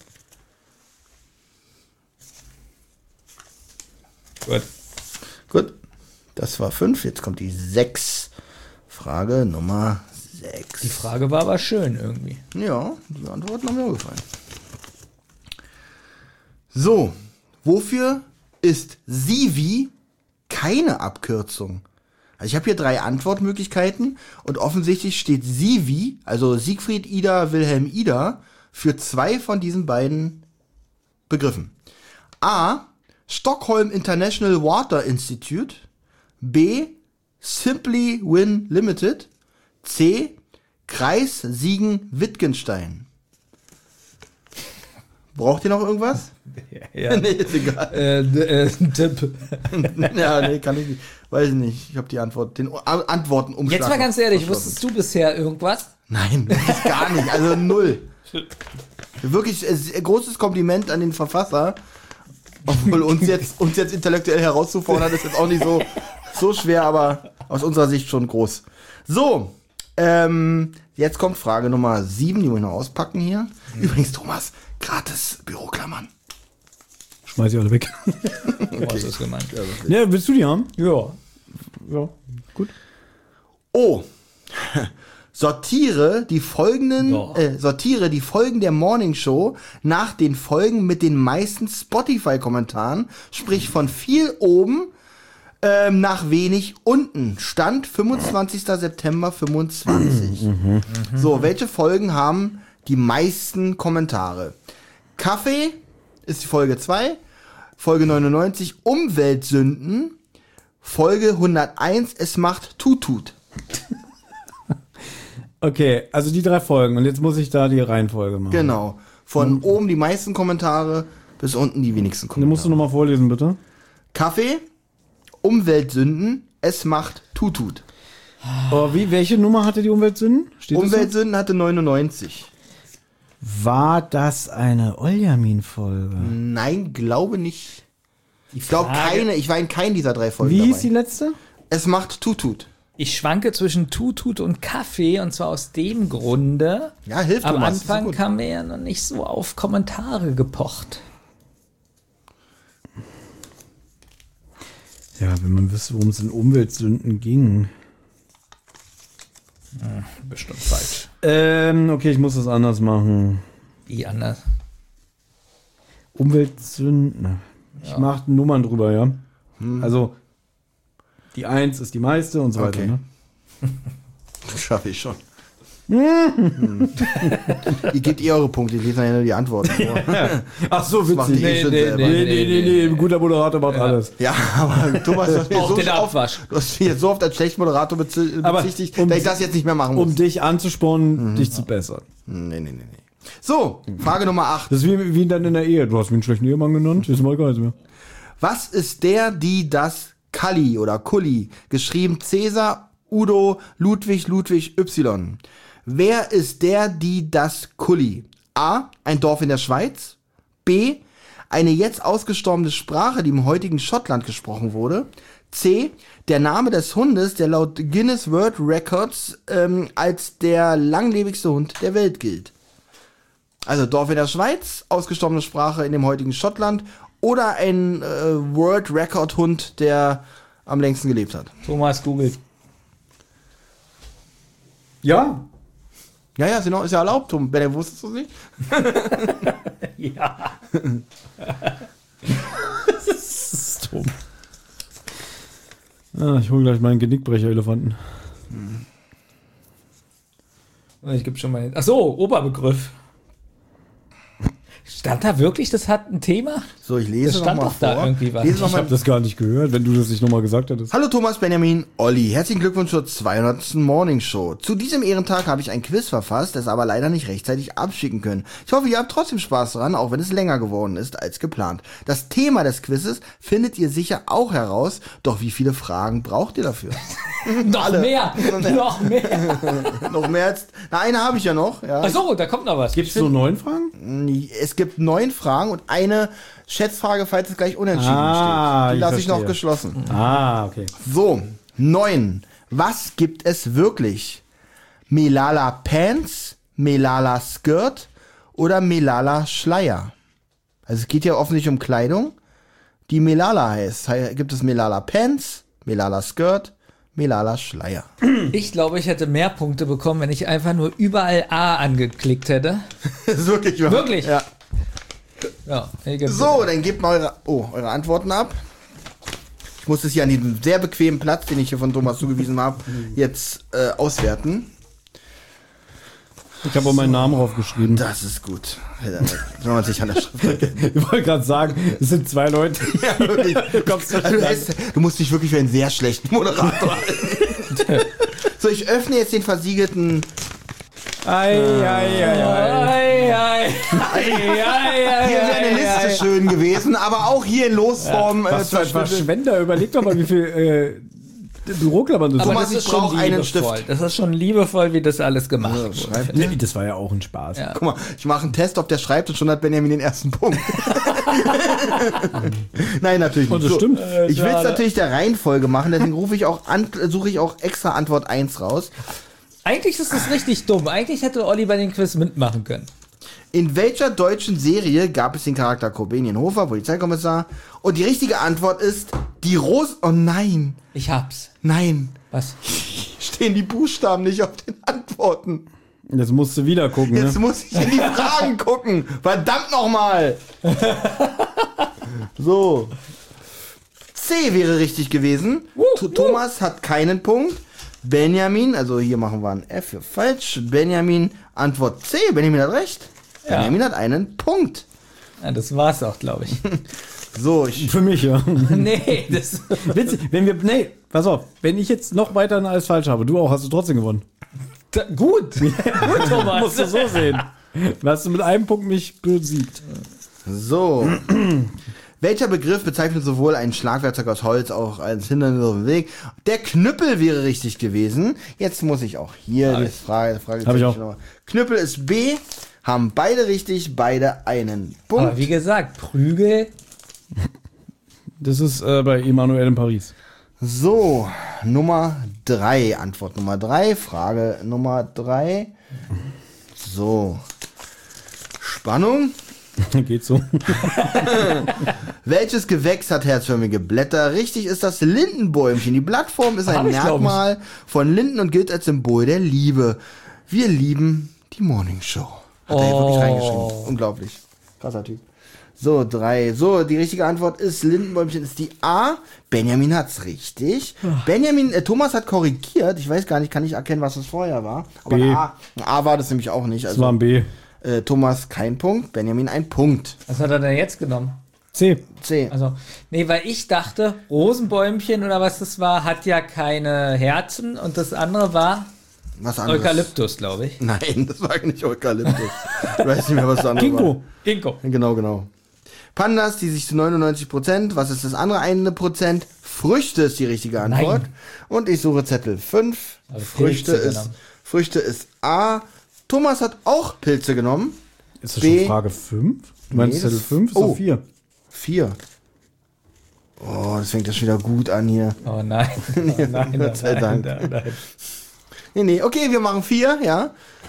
[SPEAKER 2] Gut.
[SPEAKER 3] Gut, das war fünf. Jetzt kommt die sechs. Frage Nummer sechs.
[SPEAKER 2] Die Frage war aber schön irgendwie.
[SPEAKER 3] Ja, die Antworten haben mir auch gefallen. So, wofür ist Sivi keine Abkürzung? Also ich habe hier drei Antwortmöglichkeiten und offensichtlich steht Sivi, also Siegfried Ida Wilhelm Ida, für zwei von diesen beiden Begriffen. A. Stockholm International Water Institute. B. Simply Win Limited. C. Kreis Siegen-Wittgenstein. Braucht ihr noch irgendwas?
[SPEAKER 2] Ja.
[SPEAKER 3] Nee, ist egal.
[SPEAKER 2] Äh, äh, Tipp.
[SPEAKER 3] Ja, nee, kann ich nicht. Weiß ich nicht. Ich habe die Antwort, den A- Antwortenumschlag.
[SPEAKER 2] Jetzt mal ganz ehrlich,
[SPEAKER 3] verschlossen.
[SPEAKER 2] wusstest du bisher irgendwas?
[SPEAKER 3] Nein, wirklich gar nicht. Also null. Wirklich äh, großes Kompliment an den Verfasser. Obwohl uns jetzt, uns jetzt intellektuell herauszufordern, ist jetzt auch nicht so, so schwer, aber aus unserer Sicht schon groß. So, ähm, jetzt kommt Frage Nummer sieben, die muss ich noch auspacken hier. Übrigens, Thomas, gratis Büroklammern.
[SPEAKER 4] Schmeiß ich alle weg.
[SPEAKER 2] Okay. Was ist gemeint?
[SPEAKER 4] Ja, willst du die haben?
[SPEAKER 2] Ja.
[SPEAKER 4] Ja, gut.
[SPEAKER 3] Oh, sortiere die folgenden,
[SPEAKER 2] Doch.
[SPEAKER 3] äh, sortiere die Folgen der Morning Show nach den Folgen mit den meisten Spotify-Kommentaren, sprich von viel oben ähm, nach wenig unten. Stand fünfundzwanzigster September fünfundzwanzig. So, welche Folgen haben die meisten Kommentare? Kaffee ist die Folge zwei, Folge neunundneunzig Umweltsünden, Folge hunderteins Es macht Tutut.
[SPEAKER 4] Okay, also die drei Folgen. Und jetzt muss ich da die Reihenfolge machen.
[SPEAKER 3] Genau. Von oben die meisten Kommentare bis unten die wenigsten
[SPEAKER 4] Den musst du
[SPEAKER 3] Kommentare.
[SPEAKER 4] nochmal vorlesen, bitte.
[SPEAKER 3] Kaffee, Umweltsünden, es macht Tutut.
[SPEAKER 4] Oh, wie, welche Nummer hatte die Umweltsünden? Steht das
[SPEAKER 3] Umweltsünden hatte neunundneunzig.
[SPEAKER 4] so? War das eine Oljamin-Folge?
[SPEAKER 3] Nein, glaube nicht. Ich glaube
[SPEAKER 2] Frage-
[SPEAKER 3] keine, ich war in keinen dieser drei Folgen
[SPEAKER 4] Wie
[SPEAKER 3] dabei.
[SPEAKER 4] hieß die letzte?
[SPEAKER 3] Es macht Tutut.
[SPEAKER 2] Ich schwanke zwischen Tutut und Kaffee und zwar aus dem Grunde,
[SPEAKER 3] Ja, hilft
[SPEAKER 2] am
[SPEAKER 3] Thomas, das ist
[SPEAKER 2] Anfang
[SPEAKER 3] gut.
[SPEAKER 2] haben wir ja noch nicht so auf Kommentare gepocht.
[SPEAKER 4] Ja, wenn man wüsste, worum es in Umweltsünden ging.
[SPEAKER 2] Bestimmt falsch.
[SPEAKER 4] Ähm, okay, ich muss das anders machen.
[SPEAKER 2] Wie anders?
[SPEAKER 4] Umweltsünden. Ich
[SPEAKER 2] Ja.
[SPEAKER 4] mache Nummern drüber, ja.
[SPEAKER 3] Hm.
[SPEAKER 4] Also, die eins ist die meiste und so weiter.
[SPEAKER 3] Okay.
[SPEAKER 4] Ne?
[SPEAKER 3] Das schaffe ich schon. hm. Ihr gebt ihr eure Punkte, ich lese dann ja nur die Antworten vor.
[SPEAKER 4] Ach so,
[SPEAKER 3] Das macht
[SPEAKER 4] witzig.
[SPEAKER 3] ihr eh
[SPEAKER 2] Nee,
[SPEAKER 3] schon
[SPEAKER 2] nee,
[SPEAKER 3] selber.
[SPEAKER 4] Nee, nee, nee, nee, ein guter Moderator macht alles.
[SPEAKER 3] Ja, aber Thomas, du hast mich
[SPEAKER 2] Auch
[SPEAKER 3] so
[SPEAKER 2] den
[SPEAKER 3] oft,
[SPEAKER 2] Abwasch.
[SPEAKER 3] du hast mich jetzt so oft als schlechten Moderator bezichtigt,
[SPEAKER 4] Aber
[SPEAKER 3] bezichtigt,
[SPEAKER 4] um-
[SPEAKER 3] dass ich das jetzt nicht mehr machen muss.
[SPEAKER 4] Um dich anzuspornen, dich zu bessern.
[SPEAKER 3] Nee, nee, nee, nee. So, Frage Nummer acht.
[SPEAKER 4] Das ist wie, wie dann in der Ehe. Du hast mich einen schlechten Ehemann genannt, ist mal gar nichts mehr.
[SPEAKER 3] Was ist der, die, das Kalli oder Kulli? Geschrieben Cäsar, Udo, Ludwig, Ludwig, Y. Wer ist der, die, das Kulli? A. Ein Dorf in der Schweiz. B. Eine jetzt ausgestorbene Sprache, die im heutigen Schottland gesprochen wurde. C. Der Name des Hundes, der laut Guinness World Records ähm, als der langlebigste Hund der Welt gilt. Also Dorf in der Schweiz, ausgestorbene Sprache in dem heutigen Schottland oder ein äh, World Record Hund, der am längsten gelebt hat.
[SPEAKER 2] Thomas googelt.
[SPEAKER 4] Ja.
[SPEAKER 3] Ja, ja, ist ja- ist ja erlaubt, Tom. Ben, wusstest du es nicht?
[SPEAKER 2] Ja.
[SPEAKER 4] Das ist dumm. Ah, ich hole gleich meinen Genickbrecher-Elefanten.
[SPEAKER 2] Ich gebe schon mal hin. Ach so, Oberbegriff. Stand da wirklich, das hat ein Thema?
[SPEAKER 3] So, ich lese
[SPEAKER 2] Das stand
[SPEAKER 3] nochmal
[SPEAKER 2] doch da
[SPEAKER 3] vor.
[SPEAKER 2] irgendwie was.
[SPEAKER 3] Lese noch
[SPEAKER 4] Ich
[SPEAKER 3] mal
[SPEAKER 4] habe das gar nicht gehört, wenn du das nicht nochmal gesagt hättest.
[SPEAKER 3] Hallo Thomas, Benjamin, Olli. Herzlichen Glückwunsch zur zweihundertsten Morning Show. Zu diesem Ehrentag habe ich ein Quiz verfasst, das aber leider nicht rechtzeitig abschicken können. Ich hoffe, ihr habt trotzdem Spaß dran, auch wenn es länger geworden ist als geplant. Das Thema des Quizzes findet ihr sicher auch heraus, doch wie viele Fragen braucht ihr dafür?
[SPEAKER 2] Noch
[SPEAKER 3] Alle.
[SPEAKER 2] mehr, noch mehr.
[SPEAKER 3] Noch mehr als... Na, eine habe ich ja noch. Ja.
[SPEAKER 2] Ach so, da kommt noch was.
[SPEAKER 4] Gibt es so neun Fragen?
[SPEAKER 3] Es gibt neun Fragen und eine Schätzfrage, falls es gleich unentschieden
[SPEAKER 4] Ah,
[SPEAKER 3] steht. Die
[SPEAKER 4] ich
[SPEAKER 3] lasse ich noch
[SPEAKER 4] verstehe.
[SPEAKER 3] geschlossen.
[SPEAKER 4] Ah, okay.
[SPEAKER 3] So, neun. Was gibt es wirklich? Melala Pants, Melala Skirt oder Melala Schleier? Also es geht ja offensichtlich um Kleidung, die Melala heißt. He- Gibt es Melala Pants, Melala Skirt, Melala Schleier?
[SPEAKER 2] Ich glaube, ich hätte mehr Punkte bekommen, wenn ich einfach nur überall A angeklickt hätte.
[SPEAKER 3] Das ist wirklich wahr.
[SPEAKER 2] Wirklich?
[SPEAKER 3] Ja.
[SPEAKER 2] Ja, hier gibt's-
[SPEAKER 3] So, dann gebt mal eure, oh, eure Antworten ab. Ich muss es hier an diesem sehr bequemen Platz, den ich hier von Thomas zugewiesen habe, jetzt äh, auswerten.
[SPEAKER 4] Ich habe auch meinen Namen draufgeschrieben.
[SPEAKER 3] Das ist gut. Wenn man sich an der Schrift.
[SPEAKER 4] Ich wollte gerade sagen, es sind zwei Leute.
[SPEAKER 3] Ja, wirklich.
[SPEAKER 4] Du kommst so
[SPEAKER 3] Also, du,
[SPEAKER 4] schnell.
[SPEAKER 3] hast, du musst dich wirklich für einen sehr schlechten Moderator halten. So, ich öffne jetzt den versiegelten.
[SPEAKER 4] Ei, ei, ei, ei.
[SPEAKER 2] Ei, ei, ei, ei,
[SPEAKER 3] Hier wäre eine
[SPEAKER 2] ei,
[SPEAKER 3] Liste
[SPEAKER 2] ei.
[SPEAKER 3] schön gewesen, aber auch hier in Losform.
[SPEAKER 4] Was für ein Verschwender. Überleg doch mal, wie viel äh, Büroklammern du
[SPEAKER 2] Aber
[SPEAKER 3] Thomas,
[SPEAKER 2] das
[SPEAKER 3] ich
[SPEAKER 2] ist schon
[SPEAKER 3] brauch einen
[SPEAKER 2] liebevoll.
[SPEAKER 3] Stift.
[SPEAKER 2] Das ist schon liebevoll, wie das alles gemacht wurde.
[SPEAKER 3] Schreibt.
[SPEAKER 4] Nee, das war ja auch ein Spaß.
[SPEAKER 2] Ja.
[SPEAKER 3] Guck mal, ich mache einen Test, ob der schreibt und schon hat Benjamin den ersten Punkt. Nein, natürlich nicht.
[SPEAKER 4] Und das stimmt.
[SPEAKER 3] Ich will es
[SPEAKER 2] schade.
[SPEAKER 3] natürlich der Reihenfolge machen, deswegen rufe ich auch an, suche ich auch extra Antwort eins raus.
[SPEAKER 2] Eigentlich ist das richtig dumm. Eigentlich hätte Olli bei den Quiz mitmachen können.
[SPEAKER 3] In welcher deutschen Serie gab es den Charakter Kobenienhofer, Polizeikommissar? Und die richtige Antwort ist die Rose. Oh nein,
[SPEAKER 2] Ich hab's.
[SPEAKER 3] nein.
[SPEAKER 2] Was?
[SPEAKER 3] Stehen die Buchstaben nicht auf den Antworten.
[SPEAKER 4] Jetzt musst du wieder gucken,
[SPEAKER 3] Jetzt
[SPEAKER 4] ne?
[SPEAKER 3] muss ich in die Fragen gucken. Verdammt nochmal. So. C wäre richtig gewesen. T- Thomas hat keinen Punkt. Benjamin, also hier machen wir ein F für falsch. Benjamin, Antwort C. Benjamin hat recht.
[SPEAKER 2] Ja.
[SPEAKER 3] Benjamin hat einen Punkt.
[SPEAKER 2] Ja, das war's auch, glaube ich.
[SPEAKER 3] So, ich,
[SPEAKER 4] Für mich, ja.
[SPEAKER 2] Nee, das.
[SPEAKER 4] Witzig, wenn wir, nee, pass auf, wenn ich jetzt noch weiter als falsch habe, du auch, hast du trotzdem gewonnen.
[SPEAKER 2] Da, gut. Gut, Thomas.
[SPEAKER 4] Musst du so sehen. Hast du mit einem Punkt mich besiegt.
[SPEAKER 3] so. Welcher Begriff bezeichnet sowohl ein Schlagwerkzeug aus Holz auch als Hindernis auf dem Weg? Der Knüppel wäre richtig gewesen. Jetzt muss ich auch hier die Frage, Frage
[SPEAKER 4] Hab ich auch.
[SPEAKER 3] noch. Knüppel ist B. Haben beide richtig, beide einen Punkt.
[SPEAKER 2] Aber wie gesagt, Prügel.
[SPEAKER 4] Das ist äh, bei Emanuel in Paris.
[SPEAKER 3] So, Nummer drei. Antwort Nummer drei. Frage Nummer drei. So. Spannung.
[SPEAKER 4] Geht so.
[SPEAKER 3] Welches Gewächs hat herzförmige Blätter? Richtig ist das Lindenbäumchen. Die Blattform ist ein
[SPEAKER 2] Hab ich, glaub ich.
[SPEAKER 3] Merkmal von Linden und gilt als Symbol der Liebe. Wir lieben die Morning Show. Hat er hier wirklich
[SPEAKER 2] Oh.
[SPEAKER 3] reingeschrieben. Unglaublich. Krasser Typ. So, drei. So, die richtige Antwort ist, Lindenbäumchen ist die A. Benjamin hat's richtig. Benjamin, äh, Thomas hat korrigiert. Ich weiß gar nicht, kann ich erkennen, was das vorher war. Aber
[SPEAKER 4] B.
[SPEAKER 3] ein A, ein A war das nämlich auch nicht.
[SPEAKER 4] Das
[SPEAKER 3] Also,
[SPEAKER 4] war ein B.
[SPEAKER 3] äh, Thomas kein Punkt, Benjamin ein Punkt.
[SPEAKER 2] Was hat er denn jetzt genommen?
[SPEAKER 4] C.
[SPEAKER 3] C.
[SPEAKER 2] Also, nee, weil ich dachte, Rosenbäumchen oder was das war, hat ja keine Herzen und das andere war
[SPEAKER 3] Was anderes?
[SPEAKER 2] Eukalyptus, glaube ich.
[SPEAKER 3] Nein, das war nicht Eukalyptus. Ich weiß nicht mehr, was das andere war.
[SPEAKER 4] Ginkgo.
[SPEAKER 2] Ginkgo.
[SPEAKER 3] Genau, genau. Pandas, die sich zu neunundneunzig Prozent. Was ist das andere eine Prozent? Früchte ist die richtige Antwort.
[SPEAKER 2] Nein.
[SPEAKER 3] Und ich suche Zettel fünf.
[SPEAKER 2] Also
[SPEAKER 3] Früchte
[SPEAKER 2] Pilze
[SPEAKER 3] ist,
[SPEAKER 2] genommen.
[SPEAKER 3] Früchte ist A. Thomas hat auch Pilze genommen.
[SPEAKER 4] Ist das
[SPEAKER 3] B.
[SPEAKER 4] schon Frage fünf? Du meinst
[SPEAKER 3] Nee,
[SPEAKER 4] Zettel
[SPEAKER 3] das-
[SPEAKER 4] fünf? Ist
[SPEAKER 3] Oh.
[SPEAKER 4] doch vier.
[SPEAKER 3] Vier. Oh, das fängt ja schon wieder gut an hier.
[SPEAKER 2] Oh nein. Oh nein, nein,
[SPEAKER 3] Gott sei
[SPEAKER 2] nein,
[SPEAKER 3] Dank.
[SPEAKER 2] nein, nein.
[SPEAKER 3] Nee, nee, okay, wir machen vier, ja.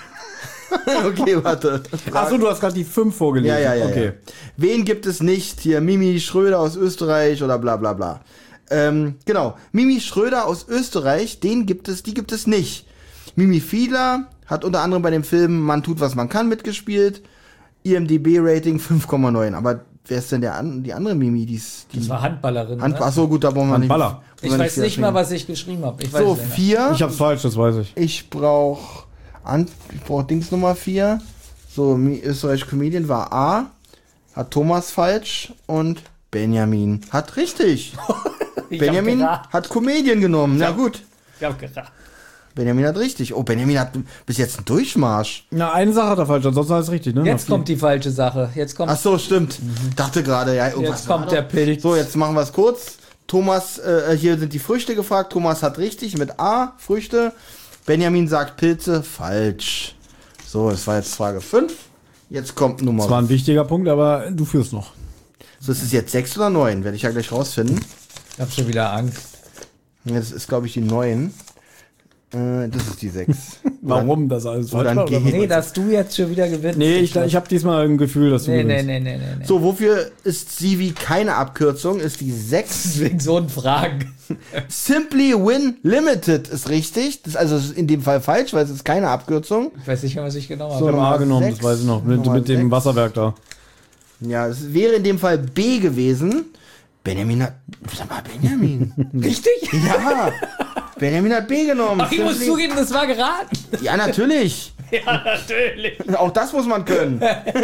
[SPEAKER 3] Okay, warte.
[SPEAKER 4] Achso, du hast gerade die fünf vorgelesen.
[SPEAKER 3] Ja, ja, ja.
[SPEAKER 4] Okay.
[SPEAKER 3] Ja. Wen gibt es nicht? Hier Mimi Schröder aus Österreich oder bla bla bla. Ähm, genau. Mimi Schröder aus Österreich, den gibt es, die gibt es nicht. Mimi Fiedler hat unter anderem bei dem Film Man tut, was man kann mitgespielt. I M D B-Rating fünf Komma neun. Aber wer ist denn der an, die andere Mimi? Die's, die
[SPEAKER 2] Das war Handballerin.
[SPEAKER 3] Hand,
[SPEAKER 2] ne?
[SPEAKER 3] Achso, gut, da brauchen wir nicht.
[SPEAKER 4] Handballer.
[SPEAKER 3] brauchen
[SPEAKER 2] Ich
[SPEAKER 3] wir
[SPEAKER 2] weiß nicht mal,
[SPEAKER 3] viel
[SPEAKER 2] was ich geschrieben habe. Ich weiß
[SPEAKER 3] So,
[SPEAKER 2] es nicht mehr.
[SPEAKER 3] vier.
[SPEAKER 4] Ich hab's falsch, das weiß ich.
[SPEAKER 3] Ich brauche ich brauch Dings Nummer vier. So, Mi- Österreich Comedian war A. Hat Thomas falsch. Und Benjamin hat richtig.
[SPEAKER 2] Ich
[SPEAKER 3] Benjamin
[SPEAKER 2] hab geraten.
[SPEAKER 3] hat Comedian genommen. Na gut.
[SPEAKER 2] Ich hab geraten.
[SPEAKER 3] Benjamin hat richtig. Oh, Benjamin hat bis jetzt einen Durchmarsch.
[SPEAKER 4] Na, eine Sache hat er falsch, ansonsten alles richtig, ne?
[SPEAKER 2] Jetzt kommt die falsche Sache. Jetzt kommt,
[SPEAKER 3] Ach so, stimmt. Dachte gerade, ja. irgendwas
[SPEAKER 2] jetzt
[SPEAKER 3] war
[SPEAKER 2] kommt
[SPEAKER 3] doch.
[SPEAKER 2] der Pilz.
[SPEAKER 3] So, jetzt machen wir es kurz. Thomas, äh, hier sind die Früchte gefragt. Thomas hat richtig mit A, Früchte. Benjamin sagt Pilze, falsch. So, das war jetzt Frage fünf. Jetzt kommt Nummer.
[SPEAKER 4] Das war ein wichtiger Punkt, aber du führst noch.
[SPEAKER 3] So, ist es jetzt sechs oder neun? Werde ich ja gleich rausfinden.
[SPEAKER 2] Ich hab schon wieder Angst.
[SPEAKER 3] Ja, das ist, glaube ich, die neun. Äh, das ist die sechs.
[SPEAKER 4] Warum das alles
[SPEAKER 3] Oder ein
[SPEAKER 4] falsch war?
[SPEAKER 3] G.
[SPEAKER 2] Nee, dass du jetzt schon wieder gewinnst.
[SPEAKER 4] Nee, ich, ich habe diesmal ein Gefühl, dass du
[SPEAKER 2] Nee, nee,
[SPEAKER 4] gewinnst.
[SPEAKER 2] nee, nee, nee, nee.
[SPEAKER 3] So, wofür ist Sivi keine Abkürzung? Ist die sechs.
[SPEAKER 2] Deswegen so ein Fragen.
[SPEAKER 3] Simply Win Limited ist richtig. Das ist also in dem Fall falsch, weil es ist keine Abkürzung.
[SPEAKER 2] Ich weiß nicht mehr, was ich genau
[SPEAKER 3] So,
[SPEAKER 2] habe.
[SPEAKER 4] Ich habe
[SPEAKER 3] Nummer
[SPEAKER 4] A genommen,
[SPEAKER 3] sechs.
[SPEAKER 4] das weiß ich noch, mit,
[SPEAKER 3] Nummer
[SPEAKER 4] mit dem
[SPEAKER 3] sechs.
[SPEAKER 4] Wasserwerk da.
[SPEAKER 3] Ja, es wäre in dem Fall B gewesen. Benjamin hat. Sag mal, Benjamin.
[SPEAKER 2] Richtig?
[SPEAKER 3] Ja. Benjamin hat B genommen.
[SPEAKER 2] Ach, ich muss
[SPEAKER 3] Simply-
[SPEAKER 2] zugeben, das war geraten.
[SPEAKER 3] Ja, natürlich.
[SPEAKER 2] Ja, natürlich.
[SPEAKER 3] Auch das muss man können.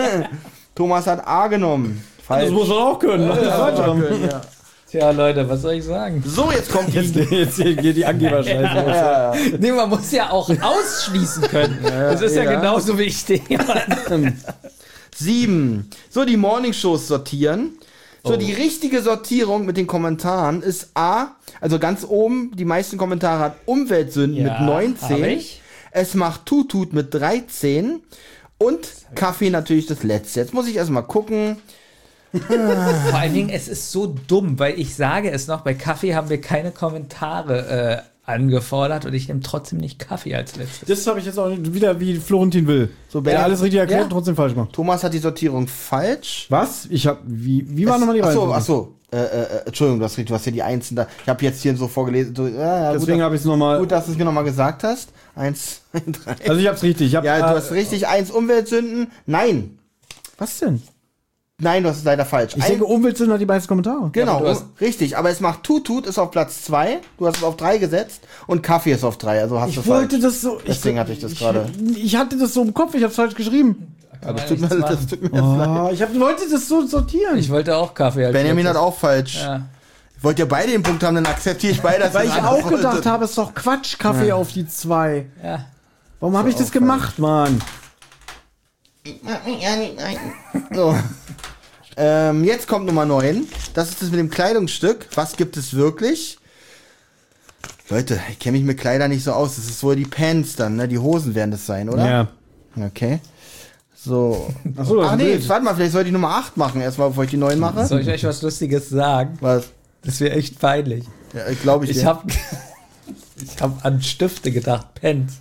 [SPEAKER 3] Thomas hat A genommen. Falsch.
[SPEAKER 4] Das muss man auch können. Ne?
[SPEAKER 3] Ja,
[SPEAKER 4] Falsch haben.
[SPEAKER 3] können, ja.
[SPEAKER 2] Tja, Leute, was soll ich sagen?
[SPEAKER 3] So, jetzt kommt
[SPEAKER 4] Jetzt,
[SPEAKER 3] die.
[SPEAKER 4] jetzt geht die Angeberscheiße los.
[SPEAKER 3] Ja, ja.
[SPEAKER 2] Nee, man muss ja auch ausschließen können. Das ist ja,
[SPEAKER 3] ja.
[SPEAKER 2] genauso wichtig.
[SPEAKER 3] Sieben. So, die Morningshows sortieren. So,
[SPEAKER 2] Oh.
[SPEAKER 3] die richtige Sortierung mit den Kommentaren ist A, also ganz oben, die meisten Kommentare hat Umweltsünden
[SPEAKER 2] Ja,
[SPEAKER 3] mit neunzehn.
[SPEAKER 2] hab ich.
[SPEAKER 3] Es macht Tutut mit dreizehn. Und Kaffee natürlich das letzte. Jetzt muss ich erstmal gucken.
[SPEAKER 2] Vor allen Dingen, es ist so dumm, weil ich sage es noch, bei Kaffee haben wir keine Kommentare äh, angefordert und ich nehme trotzdem nicht Kaffee als letztes.
[SPEAKER 4] Das habe ich jetzt auch nicht, wieder wie Florentin will.
[SPEAKER 3] So,
[SPEAKER 4] Der
[SPEAKER 3] Ben-
[SPEAKER 4] alles richtig erklärt,
[SPEAKER 3] Ja.
[SPEAKER 4] trotzdem falsch gemacht.
[SPEAKER 3] Thomas hat die Sortierung falsch.
[SPEAKER 4] Was? Ich habe wie wie war nochmal die
[SPEAKER 3] Achso,
[SPEAKER 4] Reihenfolge?
[SPEAKER 3] achso. Äh, äh, Entschuldigung, du hast, richtig, du hast hier die Einzelnen da. Ich habe jetzt hier so vorgelesen. So, ja, ja,
[SPEAKER 4] Deswegen
[SPEAKER 3] gut,
[SPEAKER 4] habe ich es nochmal.
[SPEAKER 3] gut, dass du es mir nochmal gesagt hast. Eins, zwei, drei.
[SPEAKER 4] Also ich habe es richtig. Ich hab,
[SPEAKER 3] Ja, du
[SPEAKER 4] äh,
[SPEAKER 3] hast richtig. Eins Umweltsünden. Nein.
[SPEAKER 4] Was denn?
[SPEAKER 3] Nein, du hast es leider falsch.
[SPEAKER 4] Ich
[SPEAKER 3] Ein-
[SPEAKER 4] denke, Umweltsünder hat die meisten Kommentare.
[SPEAKER 3] Genau,
[SPEAKER 2] aber du hast-
[SPEAKER 3] richtig. Aber es macht Tutut, ist auf Platz zwei. Du hast es auf drei gesetzt. Und Kaffee ist auf drei. Also hast du
[SPEAKER 4] Ich wollte
[SPEAKER 3] falsch.
[SPEAKER 4] das so.
[SPEAKER 3] Deswegen
[SPEAKER 4] ich,
[SPEAKER 3] hatte ich das
[SPEAKER 4] ich,
[SPEAKER 3] gerade.
[SPEAKER 4] Ich hatte das so im Kopf, ich habe es falsch geschrieben.
[SPEAKER 3] Ja, das, tut mir, das tut mir jetzt leid.
[SPEAKER 4] Oh, ich hab, wollte das so sortieren.
[SPEAKER 2] Ich wollte auch Kaffee als
[SPEAKER 3] Benjamin hat
[SPEAKER 2] letztes.
[SPEAKER 3] auch falsch.
[SPEAKER 2] Ja.
[SPEAKER 3] Wollt ihr beide den Punkt haben, dann akzeptiere ich beide. dass
[SPEAKER 4] Weil
[SPEAKER 3] ihr
[SPEAKER 4] ich
[SPEAKER 3] das
[SPEAKER 4] auch
[SPEAKER 3] andere
[SPEAKER 4] gedacht
[SPEAKER 3] wolltet.
[SPEAKER 4] habe, es ist doch Quatsch, Kaffee auf die zwei.
[SPEAKER 2] Ja.
[SPEAKER 4] Warum habe ich das
[SPEAKER 3] auch
[SPEAKER 4] gemacht, Mann?
[SPEAKER 3] So. Ähm, jetzt kommt Nummer neun. Das ist das mit dem Kleidungsstück. Was gibt es wirklich? Leute, ich kenne mich mit Kleidern nicht so aus. Das ist wohl die Pants dann, ne? Die Hosen werden das sein, oder?
[SPEAKER 4] Ja.
[SPEAKER 3] Okay. So.
[SPEAKER 4] Achso, das
[SPEAKER 3] Ach
[SPEAKER 4] ist
[SPEAKER 3] nee,
[SPEAKER 4] Bild.
[SPEAKER 3] warte mal, vielleicht sollte ich Nummer acht machen, erstmal, bevor ich die neun mache.
[SPEAKER 2] Soll ich euch was Lustiges sagen?
[SPEAKER 3] Was?
[SPEAKER 2] Das wäre echt peinlich.
[SPEAKER 3] Ja, glaube ich
[SPEAKER 2] Ich
[SPEAKER 3] dir.
[SPEAKER 2] habe ich hab an Stifte gedacht, Pens.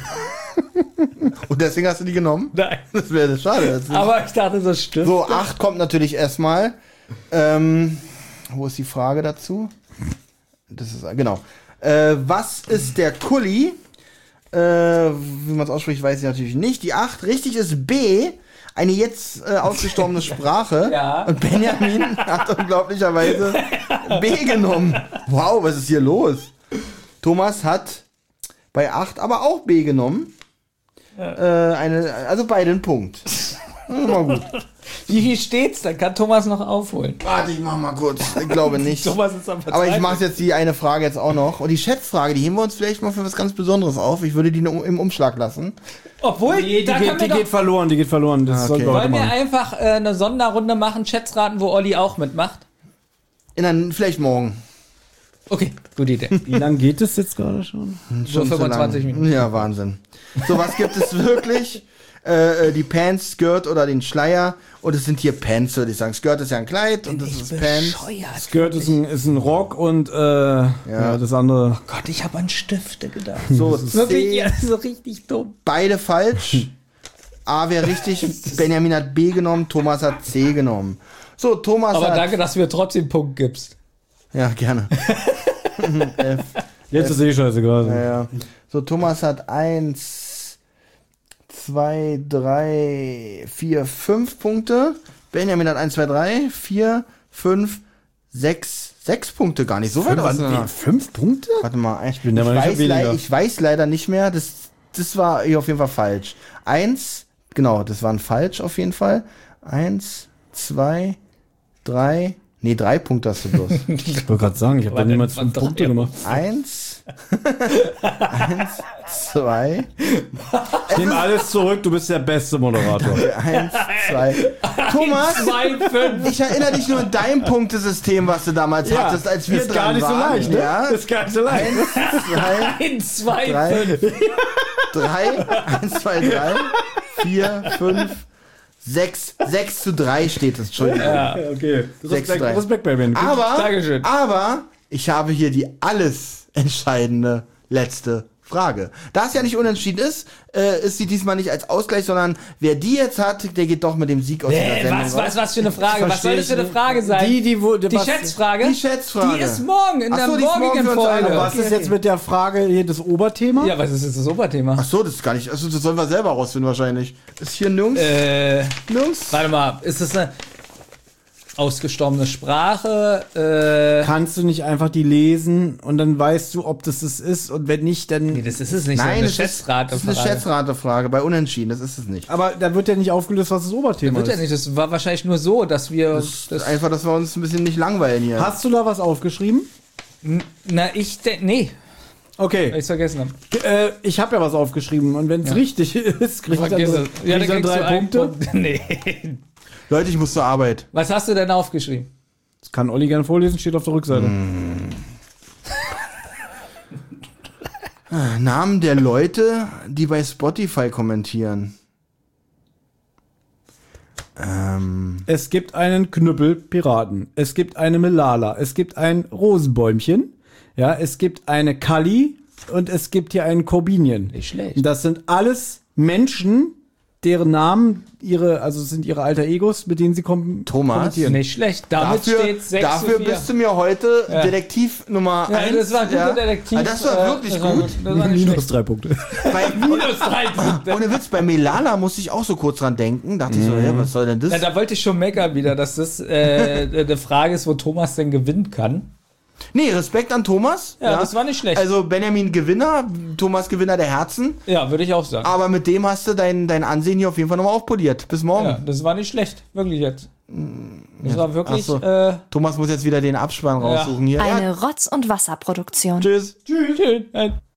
[SPEAKER 3] Und deswegen hast du die genommen?
[SPEAKER 2] Nein.
[SPEAKER 3] Das wäre schade. Das ist
[SPEAKER 2] Aber ich dachte so Stifte.
[SPEAKER 3] so, acht kommt natürlich erstmal. Ähm, wo ist die Frage dazu? Das ist, genau. Äh, was ist der Kulli? Äh, wie man es ausspricht, weiß ich natürlich nicht. Die acht, richtig ist B. eine jetzt äh, ausgestorbene Sprache.
[SPEAKER 2] Ja.
[SPEAKER 3] Und Benjamin hat unglaublicherweise B genommen. Wow, was ist hier los? Thomas hat bei acht aber auch B genommen. Ja. Äh, eine, also beide einen Punkt. Mal gut.
[SPEAKER 2] Wie viel steht's? Dann kann Thomas noch aufholen.
[SPEAKER 3] Warte, ich mach mal kurz. Ich glaube nicht.
[SPEAKER 2] Thomas ist am
[SPEAKER 3] Aber ich mache jetzt die eine Frage jetzt auch noch. Und die Schätzfrage, die heben wir uns vielleicht mal für was ganz Besonderes auf. Ich würde die im Umschlag lassen.
[SPEAKER 2] Obwohl,
[SPEAKER 4] Nee, die,
[SPEAKER 2] da
[SPEAKER 4] geht, die
[SPEAKER 2] doch,
[SPEAKER 4] geht verloren, die geht verloren. Das
[SPEAKER 3] Ah, okay.
[SPEAKER 4] sollten wir heute
[SPEAKER 2] wollen wir
[SPEAKER 4] machen.
[SPEAKER 2] einfach äh, eine Sonderrunde machen, Schätzraten, wo Olli auch mitmacht?
[SPEAKER 3] In dann vielleicht morgen.
[SPEAKER 2] Okay, gute Idee.
[SPEAKER 4] Wie lange geht es jetzt gerade schon?
[SPEAKER 2] So
[SPEAKER 3] Schon zu
[SPEAKER 2] fünfundzwanzig
[SPEAKER 3] lang.
[SPEAKER 2] Minuten.
[SPEAKER 3] Ja, Wahnsinn. So, was gibt es wirklich? Äh, die Pants, Skirt oder den Schleier. Und es sind hier Pants, würde ich sagen. Skirt ist ja ein Kleid und das ist Pants.
[SPEAKER 2] Bescheuert.
[SPEAKER 4] Skirt ist ein, ist ein Rock und äh, ja. das andere.
[SPEAKER 2] Gott, ich habe an Stifte gedacht.
[SPEAKER 3] So,
[SPEAKER 2] Wirklich,
[SPEAKER 3] C,
[SPEAKER 2] ja, so richtig dumm.
[SPEAKER 3] beide falsch. A wäre richtig. Benjamin hat B genommen, Thomas hat C genommen. So, Thomas
[SPEAKER 2] Aber
[SPEAKER 3] hat...
[SPEAKER 2] danke, dass du mir trotzdem einen Punkt gibst.
[SPEAKER 3] Ja, gerne. F.
[SPEAKER 4] Jetzt ist eh scheißegal.
[SPEAKER 3] Ja, ja. So, Thomas hat eins, zwei, drei, vier, fünf Punkte. Benjamin hat eins, zwei, drei, vier, fünf, sechs, sechs Punkte. Gar nicht so weit.
[SPEAKER 4] Fünf,
[SPEAKER 3] auseinander.
[SPEAKER 4] fünf Punkte?
[SPEAKER 3] Warte mal, ich,
[SPEAKER 4] bin der Meinung, ich hab
[SPEAKER 3] weiß
[SPEAKER 4] weniger.
[SPEAKER 3] lei- ich weiß leider nicht mehr. Das, das war hier auf jeden Fall falsch. Eins, genau, das waren falsch auf jeden Fall. Eins, zwei, drei, nee, drei Punkte hast du bloß.
[SPEAKER 4] Ich wollte gerade sagen, ich habe da
[SPEAKER 2] Warte,
[SPEAKER 4] niemals
[SPEAKER 2] was
[SPEAKER 4] fünf
[SPEAKER 2] drei?
[SPEAKER 4] Punkte gemacht.
[SPEAKER 3] Eins, eins, zwei,
[SPEAKER 4] Ich nehme alles zurück, du bist der beste Moderator.
[SPEAKER 3] eins, zwei. Thomas,
[SPEAKER 2] zwei, fünf.
[SPEAKER 3] ich erinnere dich nur an dein Punktesystem, was du damals hattest, als wir
[SPEAKER 4] ist
[SPEAKER 3] dran
[SPEAKER 4] gar nicht so
[SPEAKER 3] waren.
[SPEAKER 4] leicht, ne?
[SPEAKER 3] Ja?
[SPEAKER 4] Ist gar nicht so leicht.
[SPEAKER 3] Eins, zwei,
[SPEAKER 2] Eins, zwei,
[SPEAKER 3] drei,
[SPEAKER 2] fünf.
[SPEAKER 3] drei, eins, zwei, drei, vier, fünf, sechs, sechs zu drei steht es, Entschuldigung.
[SPEAKER 4] Okay.
[SPEAKER 3] Sechs,
[SPEAKER 4] Respekt,
[SPEAKER 3] drei.
[SPEAKER 4] Respekt, Baby.
[SPEAKER 3] Aber,
[SPEAKER 2] Dankeschön.
[SPEAKER 3] aber, ich habe hier die alles entscheidende letzte Frage. Da es ja nicht unentschieden ist, äh, ist sie diesmal nicht als Ausgleich, sondern wer die jetzt hat, der geht doch mit dem Sieg aus dieser
[SPEAKER 2] Nee,
[SPEAKER 3] Sendung
[SPEAKER 2] was,
[SPEAKER 3] raus.
[SPEAKER 2] was, was für eine Frage? Was
[SPEAKER 4] Versteh
[SPEAKER 2] soll das für
[SPEAKER 4] ich
[SPEAKER 2] eine
[SPEAKER 4] nicht.
[SPEAKER 2] Frage sein?
[SPEAKER 4] Die, die, wo,
[SPEAKER 2] Die
[SPEAKER 4] was,
[SPEAKER 2] Schätzfrage?
[SPEAKER 3] Die Schätzfrage.
[SPEAKER 2] Die ist morgen, in
[SPEAKER 3] Ach
[SPEAKER 2] der
[SPEAKER 3] so, die ist morgen
[SPEAKER 2] morgigen
[SPEAKER 3] für uns alle.
[SPEAKER 2] Folge.
[SPEAKER 4] Was ist jetzt mit der Frage hier das Oberthema?
[SPEAKER 2] Ja, was ist jetzt das Oberthema?
[SPEAKER 3] Ach so, das ist gar nicht, also das sollen wir selber rausfinden wahrscheinlich. Ist hier nirgends,
[SPEAKER 2] Äh,
[SPEAKER 3] nirgends?
[SPEAKER 2] warte mal, ist das eine ausgestorbene Sprache? Äh,
[SPEAKER 4] Kannst du nicht einfach die lesen und dann weißt du, ob das es ist und wenn nicht, dann...
[SPEAKER 2] nee, das ist es nicht.
[SPEAKER 3] Nein,
[SPEAKER 2] das
[SPEAKER 3] das
[SPEAKER 2] ist
[SPEAKER 3] ist,
[SPEAKER 2] eine
[SPEAKER 3] das ist eine
[SPEAKER 2] Schätzratefrage.
[SPEAKER 3] Schätzratefrage bei Unentschieden, das ist es nicht.
[SPEAKER 4] Aber da wird ja nicht aufgelöst, was das Oberthema
[SPEAKER 2] Wird ja
[SPEAKER 4] ist.
[SPEAKER 2] nicht, das war wahrscheinlich nur so, dass wir
[SPEAKER 3] Das
[SPEAKER 2] das,
[SPEAKER 3] ist einfach, dass wir uns ein bisschen nicht langweilen hier.
[SPEAKER 4] Hast du da was aufgeschrieben?
[SPEAKER 2] na, ich, de- nee, weil
[SPEAKER 4] Okay.
[SPEAKER 2] ich's vergessen habe.
[SPEAKER 4] Äh, ich habe ja was aufgeschrieben und wenn es
[SPEAKER 2] Ja.
[SPEAKER 4] richtig ist, krieg ich dann,
[SPEAKER 2] Vergiss
[SPEAKER 4] so,
[SPEAKER 2] es.
[SPEAKER 4] krieg
[SPEAKER 2] Ja,
[SPEAKER 4] ich
[SPEAKER 2] dann
[SPEAKER 4] dann
[SPEAKER 2] kriegst du
[SPEAKER 4] drei
[SPEAKER 2] einen
[SPEAKER 4] Punkte.
[SPEAKER 2] Punkt. Nee.
[SPEAKER 3] Leute, ich muss zur Arbeit.
[SPEAKER 2] Was hast du denn aufgeschrieben?
[SPEAKER 4] Das kann Olli gerne vorlesen, steht auf der Rückseite.
[SPEAKER 3] Namen der Leute, die bei Spotify kommentieren. Ähm,
[SPEAKER 4] Es gibt einen Knüppel-Piraten. Es gibt eine Melala. Es gibt ein Rosenbäumchen. Ja, es gibt eine Kali und es gibt hier einen Corbinien.
[SPEAKER 2] Nicht schlecht.
[SPEAKER 4] Das sind alles Menschen, deren Namen ihre, also es sind ihre alter Egos, mit denen sie kom
[SPEAKER 3] Thomas?
[SPEAKER 4] kommentieren.
[SPEAKER 2] Nicht schlecht. Damit
[SPEAKER 3] dafür
[SPEAKER 2] steht sechs
[SPEAKER 3] dafür
[SPEAKER 2] zu vier.
[SPEAKER 3] bist du mir heute
[SPEAKER 2] Ja.
[SPEAKER 3] Detektiv Nummer
[SPEAKER 2] Ja,
[SPEAKER 3] eins.
[SPEAKER 2] das war ein guter Detektiv.
[SPEAKER 3] Ah, das war
[SPEAKER 2] äh,
[SPEAKER 3] wirklich
[SPEAKER 2] das war
[SPEAKER 3] gut.
[SPEAKER 2] Das war nicht
[SPEAKER 4] Minus
[SPEAKER 2] schlecht.
[SPEAKER 4] drei Punkte.
[SPEAKER 3] Bei,
[SPEAKER 2] Minus drei Punkte.
[SPEAKER 3] ohne Witz, bei Melala musste ich auch so kurz dran denken. Dachte ich so, ja, was soll denn das?
[SPEAKER 2] Ja, da wollte ich schon meckern wieder, dass das äh, eine Frage ist, wo Thomas denn gewinnen kann.
[SPEAKER 3] Nee, Respekt an Thomas.
[SPEAKER 2] Ja, das war nicht schlecht.
[SPEAKER 3] Also Benjamin Gewinner, Thomas Gewinner der Herzen.
[SPEAKER 2] Ja, würde ich auch sagen.
[SPEAKER 3] Aber mit dem hast du dein, dein Ansehen hier auf jeden Fall nochmal aufpoliert. Bis morgen.
[SPEAKER 2] Ja, das war nicht schlecht. Wirklich jetzt. Das war wirklich.
[SPEAKER 3] Ach so.
[SPEAKER 2] Äh,
[SPEAKER 3] Thomas muss jetzt wieder den Abspann raussuchen hier. Ja,
[SPEAKER 5] Eine Rotz- und Wasserproduktion.
[SPEAKER 3] tschüss.
[SPEAKER 2] Tschüss. Tschüss.